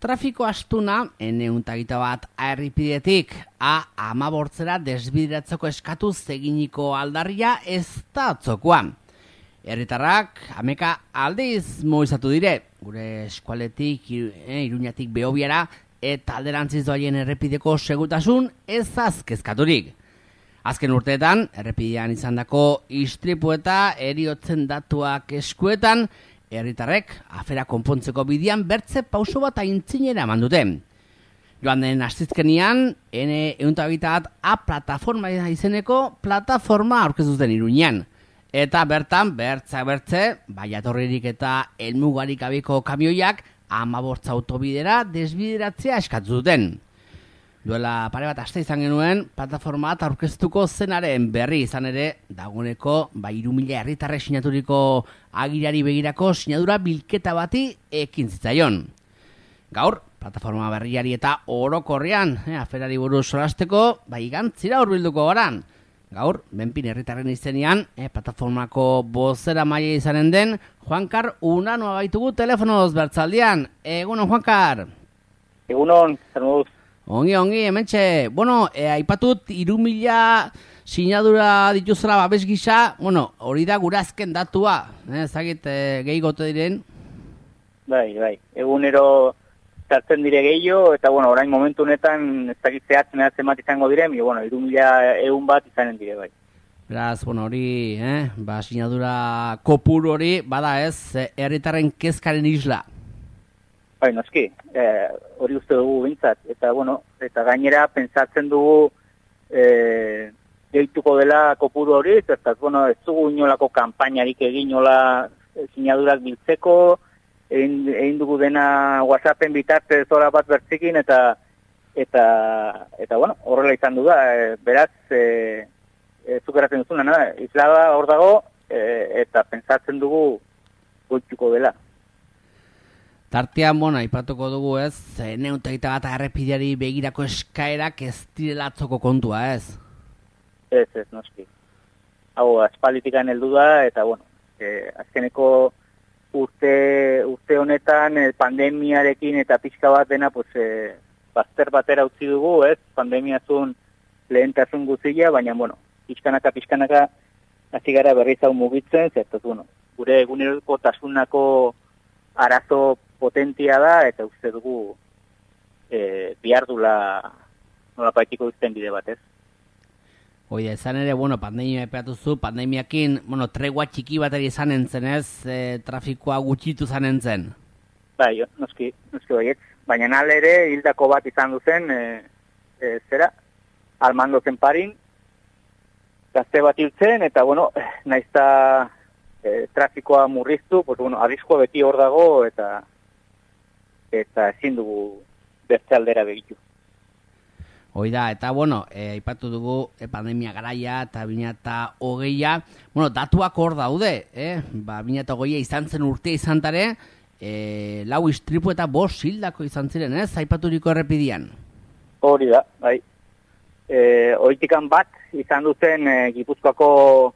Trafiko astuna, N101 errepidetik A12 desbideratzeko eskatuz eginiko aldarria ez da atzokoa. Herritarrak hameka aldiz mobilizatu dire, gure eskualetik, Iruñatik Behobiara eta alderantziz doaien errepideko segurtasun ez azkezkaturik. Azken urteetan, errepidean izandako istripu eta heriotzen datuak eskuetan, herritarrek afera konpontzeko bidean bertze pauso bat aintzinera eman dute. Joan den astizkenian, N101 A plataforma izeneko plataforma aurkeztu zen Iruñean. Eta bertan, bertze, baiatorririk eta helmugarik gabeko kamioiak 15 autobidera desbideratzea eskatu duten. Duela pare bat aste izan genuen, plataforma bat aurkeztuko zenaren berri izan ere, dagoeneko 3.000 herritarrek sinaturiko agiriari begirako sinadura bilketa bati ekin zitzaion. Gaur, plataforma berriari eta orokorrean, aferari buruz solasteko, igantzira hurbilduko garan. Gaur, Benpin herritarren izenean, plataformako bozera maila izanen den, Juankar Unanua baitugu telefonoz bertzaldian. Egunon, Juankar? Egunon, zer Ongi, hementxe. Bueno, aipatut 3.000 sinadura dituzela babes gisa, hori da gure azken datua. Ezagit gehi gote diren? Bai. Egunero zartzen dire gehiago, eta orain momentu honetan ezagit zehatzen zenbat izango diren, 3.000 bat izanen dire, bai. Beraz, hori, sinadura kopuru hori, bada ez, herritarren kezkaren isla. Bai, noski, hori uste dugu bintzat, eta gainera pentsatzen dugu gehituko dela kopuru hori, ez dugu inolako kanpainarik egin nola sinadurak biltzeko, egin dugu dena WhatsAppen bitartez hora bat bertzikin, eta horrela izan du da, beraz, zukeratzen duzuna, islada hor dago, eta pentsatzen dugu gehituko dela. Tartean, aipatuko dugu ez, N101 errepideari begirako eskaerak ez direla atzoko kontua, ez? Ez, noski. Hau, aspalditikan heldu da, eta, azkeneko urte honetan pandemiarekin eta pixka bat dena, bazter batera utzi dugu, ez? Pandemiazun lehentasun guztia, baina, pixkanaka hasi gara berriz hau mugitzen, zertaz, gure eguneroko tasunako arazo potentia da, eta uste dugu bihar dula nolapaitiko uzten bide batez. Oida, izan ere, pandemia epeatu zu, pandemiakin, tregua txiki bateri izan entzen ez, trafikoa gutxitu izan entzen. Bai, noski baiet. Baina nal ere, hildako bat izan duzen, Armando Zenparin, gazte bat hiltzen, eta, naizta trafikoa murriztu, arriskoa beti hor dago, eta ezin dugu beste aldera begitu. Oida, eta aipatu dugu pandemia garaia eta 2020a, datuak hor daude, 2020a izan zen urtea izan tare, 4 istripu eta 5 hildako izan ziren, ez, aipaturiko errepidean? Hori da, bai. Horitikan bat izan duzen Gipuzkoako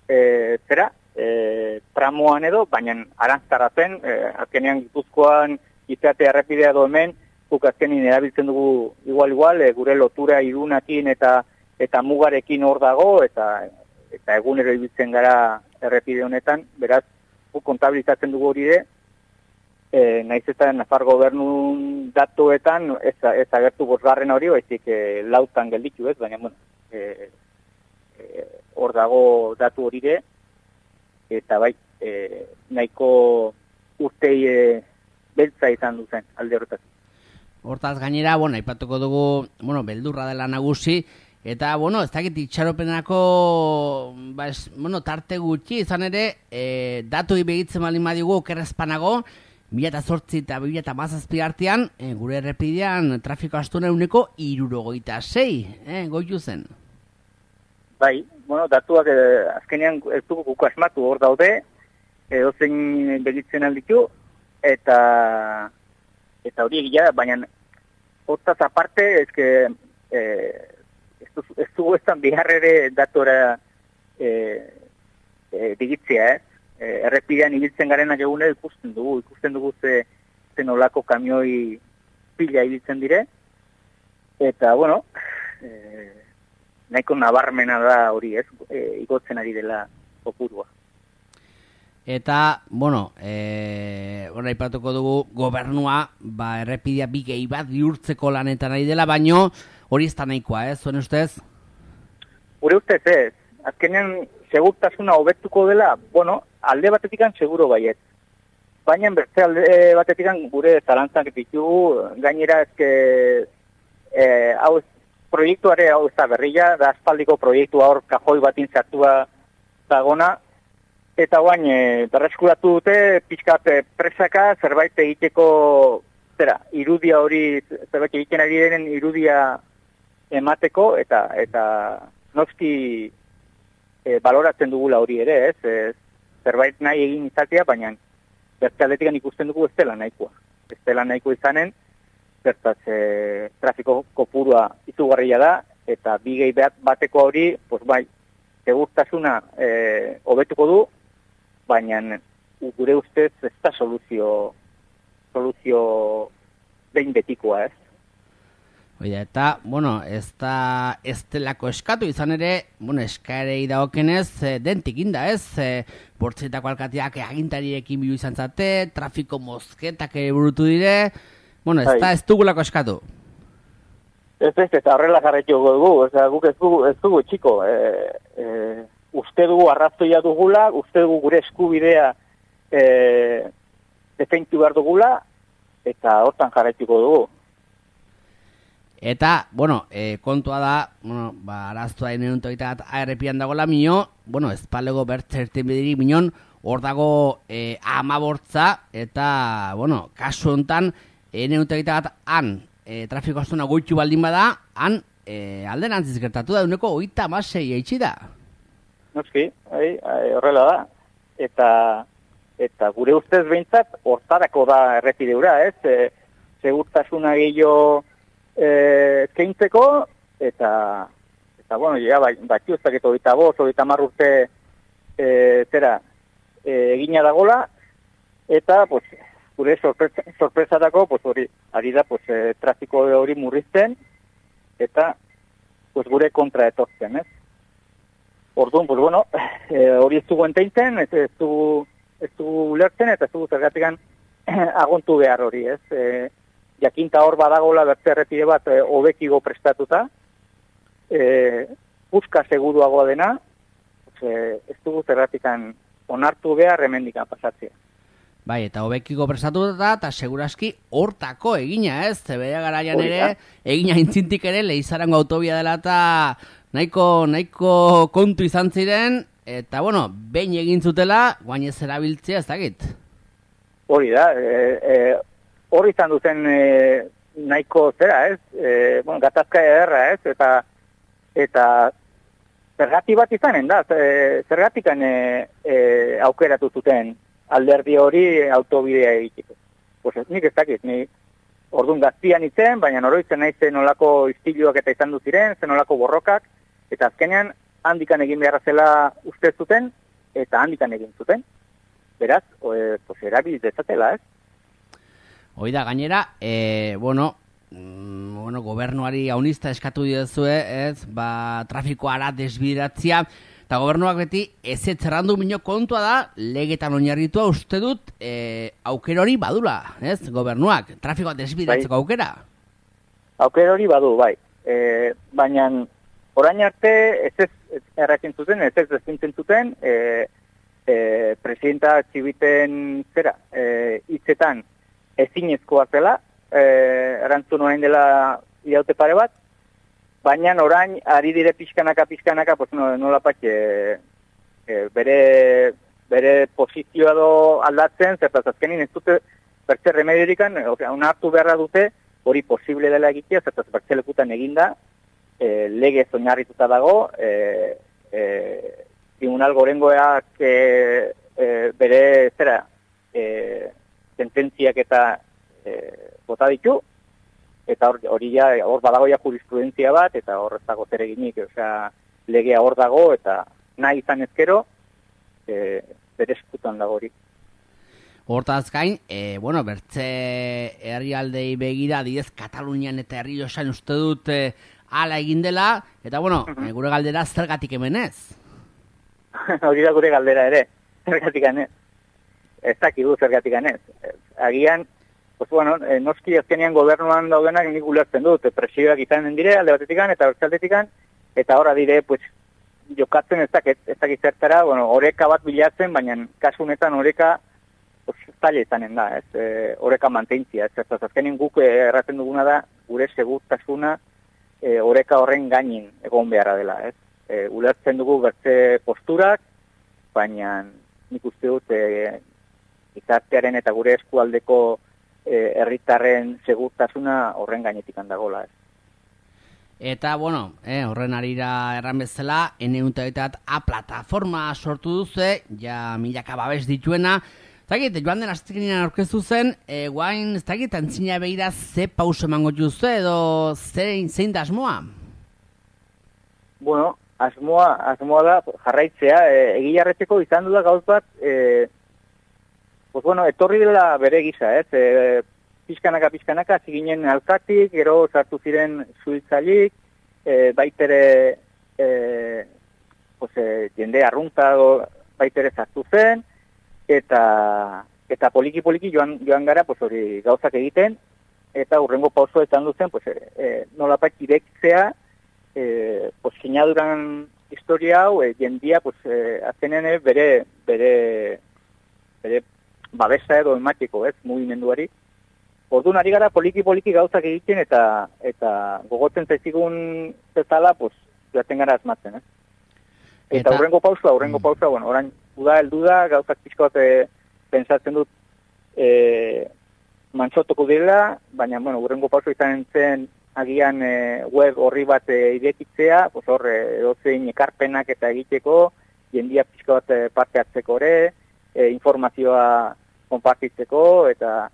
tramoan edo, baina arantzara zen, azkenean Gipuzkoan izate errepidea hemen, guk azkenin erabiltzen dugu igual, gure lotura Irunakin eta mugarekin hor dago, eta egunero ibiltzen gara errepide honetan, beraz, guk kontabilizatzen dugu hori de, naiz eta Nafar gobernun datuetan, ez agertu 5. hori, baizik 4 gelditu ez, baina, hor dago datu hori de, eta bai, nahiko urtei beltza izan duzen alde horretaz. Hortaz gainera, aipatuko dugu, beldurra dela nagusi, eta, ez dakit itxaropenako, tarte gutxi, izan ere, datu begitzen baldin badigu, okerrezpanago, 2008 eta 2017 artean, gure errepidean trafiko astuna 176, goitu zen. Bai, datuak azkenean ez dugu guk asmatu hor daude, edozein begitzen alditu, eta hori egia, baina hortaz aparte, ez dugu ezan bihar ere datora digitzea, errepidean ibiltzen garenak egunero ikusten dugu ze nolako kamioi pila ibiltzen dire, eta, bueno, nahiko nabarmena da hori, ez, igotzen ari dela kopurua. Eta, bueno, aipatuko dugu gobernua, errepidea bi gehi bat bihurtzeko lanetan ari dela, baino hori ez da nahikoa, zuen ustez? Gure ustez ez. Azkenean, segurtasuna hobetuko dela, bueno, alde batetikan seguro baiet. Baina beste alde batetikan gure zalantzak ditugu, gainera ezke, hau proiektuare hau ez da berria, da aspaldiko proiektua hor kajoi batin zartua dagona, eta guain, berreskuratu dute, pixkat presaka, zerbait egiteko, irudia hori, zerbait egiten ari denen irudia emateko, eta noski baloratzen dugula hori ere, ez? Zerbait nahi egin izatea, baina bertzaletikan ikusten dugu ez dela nahikoa. Ez dela nahiko izanen, bertaz trafiko kopurua izugarria da, eta bi gehi bateko hori, pues bai, segurtasuna hobetuko du, baina gure ustez ez da soluzio behin betikoa, ez? Oida, eta, bueno, ez delako eskatu, izan ere, bueno, eskaerei dagokenez, dentik inda, ez? Bortzetako alkateak agintarirekin bilu izan zate, trafiko mozketak ere burutu dire, bueno, ez dugulako eskatu. Ez, eta horrela jarretxoko dugu, guk ez dugu txiko, uste dugu arrazoia dugula, uste dugu gure eskubidea defentu behar dugula, eta hortan jarretxoko dugu. Eta, bueno, kontua da, bueno, araztua ineruntu egiteat ARP-an dagoela minio, bueno, ezpalego bertzerten bediri minon, hor dago amabortza, eta, bueno, kasu honetan, ineruntu egiteat han, trafiko astuna goitu baldin bada, han, alderantziz gertatu da, uneko 36 eitsi da. Noski, horrela da, eta gure ustez behintzat, hortarako da errepideura, ez? Segurtasuna gehiago eskaintzeko, eta bueno, ja, batxioztak eta 25 urte egina dagola, eta, pues, gure sorpresatako, pues, hori, ari da, pues, trafiko hori murrizten, eta, pues, gure kontra etortzen, ez? Orduan, pues, bueno, hori ez dugu enteinten, ez dugu lertzen, eta ez dugu zergatikan agontu behar hori, ez? Jakinta hor badagola bertze errepide bat hobekigo prestatuta, puska seguruagoa dena, ez dugu zerratikan onartu behar hemendikan pasatzea. Bai, eta hobekigo prestatuta eta seguraski hortako egina, ez? Zebera garaian ere, egina intzintik ere, Leizarango autobia dela eta nahiko kontu izan ziren, eta, bueno, behin egin zutela, guain ez erabiltzea ez dakit. Hori da, hori izan duten nahiko zera, ez? Bueno, gatazka ederra, ez? Eta zergati bat izanen da, zergatikan aukeratu zuten alderdi hori autobidea egiteko. Pues nik ez dakit, orduan gaztian itzen, baina oroitzen nahi zen nolako istiluak eta izan ziren, zen nolako borrokak, eta azkenean handikan egin beharra zela uste zuten, eta handikan egin zuten. Beraz, pues erabiliz dezatela, ez? Oida, gainera, bueno, gobernuari haunista eskatu diozue, ez, trafikoara desbideratzea, eta gobernuak beti ez zerrandu minio kontua da, legetan oinarritua uste dut aukera hori badula, ez, gobernuak, trafikoa desbideratzeko aukera? Aukera hori badu, bai. Baina orain arte ez erratzen zuten, ez destintzen zuten, presidenta txibiten hitzetan ezinezkoa zela, erantzun orain dela ilaute pare bat, baina orain ari dire pixkanaka, pues nolapak bere posizioa do aldatzen, zertaz azkenin ez dute bertze remediorikan, hartu beharra dute, hori posible dela egitea, zertaz bertzelekutan eginda, lege oinarrituta dago, tribunal gorengoak bere sententziak eta bota ditu, eta hor badago ja jurisprudentzia bat, eta hor ez dago zer eginik, legea hor dago, eta nahi izan ezkero, bere eskutan dago hori. Hortaz gain, bertze herrialdei begira, adibidez Katalunian eta Errioxan uste dut hala egin dela, eta gure galdera zergatik hemen ez? Hori da gure galdera ere, zergatik ez. Ez dakigu zergatik ez. Agian, noski azkenean gobernuan daudenak nik ulertzen dut, presioak izanen dire, alde batetik eta bertzaldetik, eta horra dire, jokatzen ez dakit zertara, oreka bat bilatzen, baina kasu honetan oreka zaila izanen da, oreka mantentzia, ez azkenean guk erraten duguna da, gure segurtasuna oreka horren gainin egon beharra dela, ez. Ulertzen dugu bertze posturak, baina nik uste dut gizartearen eta gure eskualdeko herritarren segurtasuna horren gainetik handagola, ez. Eta, horren arira erran bezala, N1 plataforma sortu duze, ja milaka babes dituena. Zagit, joan den astekenean aurkeztu zen, guain, ez dakit, antzina behira ze pauso emango juzu edo zein da asmoa? Asmoa da jarraitzea, egilarretzeko izan du da gauz bat, etorri dela bere gisa, ez? Pizkanaka, ziginen alkatik, gero sartu ziren zuhiltzailik, baitere jende arrunta baitere sartu zen, eta poliki joan gara hori gauzak egiten, eta hurrengo pausoa izan duzen, nolapait irekitzea, sinaduran historia hau, jendia, azkenean bere babesa edo ematiko, ez, mugimenduari. Orduan ari gara poliki gauzak egiten eta gogotzen zaizigun zezala, joaten gara asmatzen, ez. Eta hurrengo pausoa, orain heldu da, gauzak pixko bat pentsatzen dut mantzotoko dela, baina, hurrengo pausoa izan zen agian web horri bat irekitzea, hor edozein ekarpenak eta egiteko, jendia pixko bat parte hartzeko ere, informazioa konpartitzeko, eta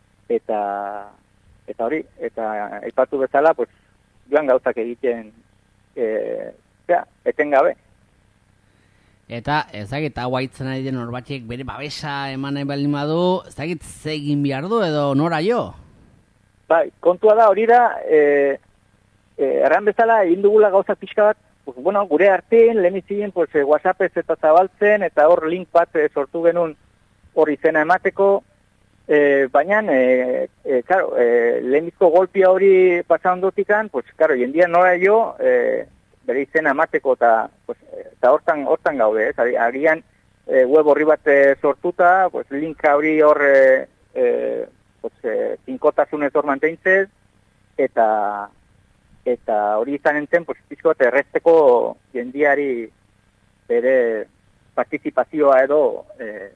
hori, eta aipatu bezala, joan gauzak egiten etengabe. Eta ezagit hau haitzen ari den horbatxek bere babesa eman nahi baldin badu, ezagit ze egin behar du edo nora jo? Bai, kontua da hori da, erran bezala egin dugula gauzak pixka bat, gure artean, lehenizien WhatsAppez eta zabaltzen, eta hor link bat sortu genuen hor izena emateko, baina, lehenizko golpia hori pasan dotikan, jendia nora jo, bere izena emateko eta hortan gaude, ez? Agian web horri bat sortuta, linka hori hor tinkotasunez hor manteintzez, eta hori izan enten, pizko bat errezteko jendiari bere partizipazioa edo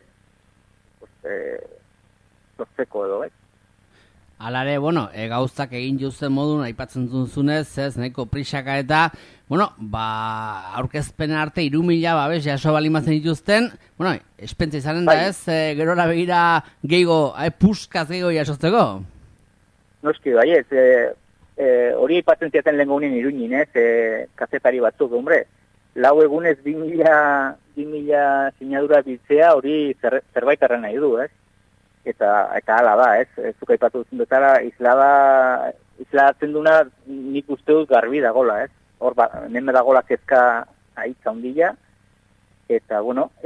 sortzeko edo, ez? Alare, gauzak egin juzen modun, aipatzen zunzunez, ez, nahiko prisaka eta, aurkezpen arte 3.000 babes jaso balimazen dituzten, espentsa izanen da, ez, gerora begira gehiago, puskaz gehiago jasotzeko? Noski, bai, ez, hori aipatzen ziaten lehen gunin Iruñin, ez, kazetari batzuk, lau egunez 2.000 sinadura biltzea hori zerbait arren nahi du, ez? Eta hala da, ez? Zuk aipatu duzun betara, islatzen duna nik uste dut garbi dagola, ez? Hor, neme dagola kezka ahitza ondila, eta,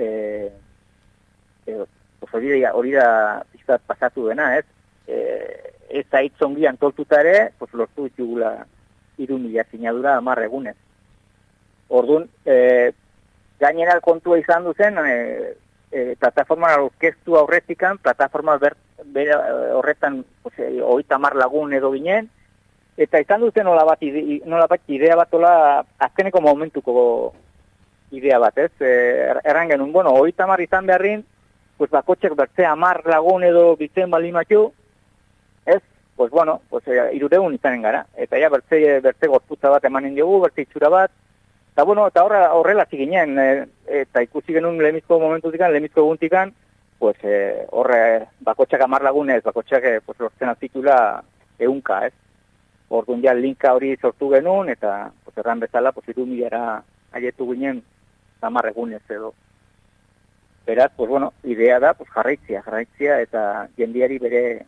hori da pizkat pasatu dena, ez? Ez ahitza ongi antoltuta ere, lortu ditugula 3.000 sinadura 10 egunez. Orduan, gainera kontua izan duzen, plataforma aurkeztu aurretikan, plataforma horretan 30 lagun edo ginen, eta izan duzen nolabait idea bat azkeneko momentuko idea bat, ez? Erran genuen, 30 izan beharrin, bakotxek bertze 10 lagun edo bitzen balimatxu, ez? 300 izanen gara, eta ja bertze gorputza bat emanen diogu, bertze itxura bat, eta horrela ziginen, eta ikusi genuen lehenizko momentutikan, lehenizko eguntikan, horre bakotxak 10 lagunez, bakotxak lortzen azitula 100, ez? Orduan ja linka hori sortu genuen, eta erran bezala, 3.000 aietu ginen 10 egunez edo. Beraz, pues bueno, idea da, pues jarraitzia eta jendiari bere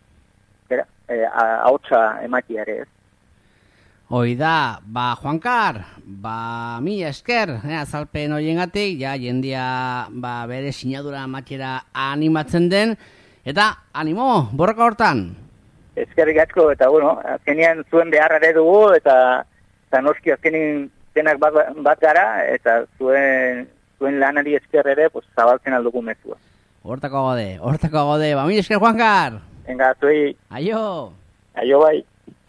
ahotsa emakiare, ez? Hoi da, Juankar, mila esker, azalpen horiengatik, jendia bere sinadura matxera animatzen den, eta animo, borroka hortan. Eskerrik asko, eta bueno, azkenean zuen beharrare dugu, eta noski azkenean denak bat gara, eta zuen lanari esker ere, pues, zabaltzen aldugu mezua. Hortako gode, mila esker, Juankar. Venga, zuei. Aio. Aio bai.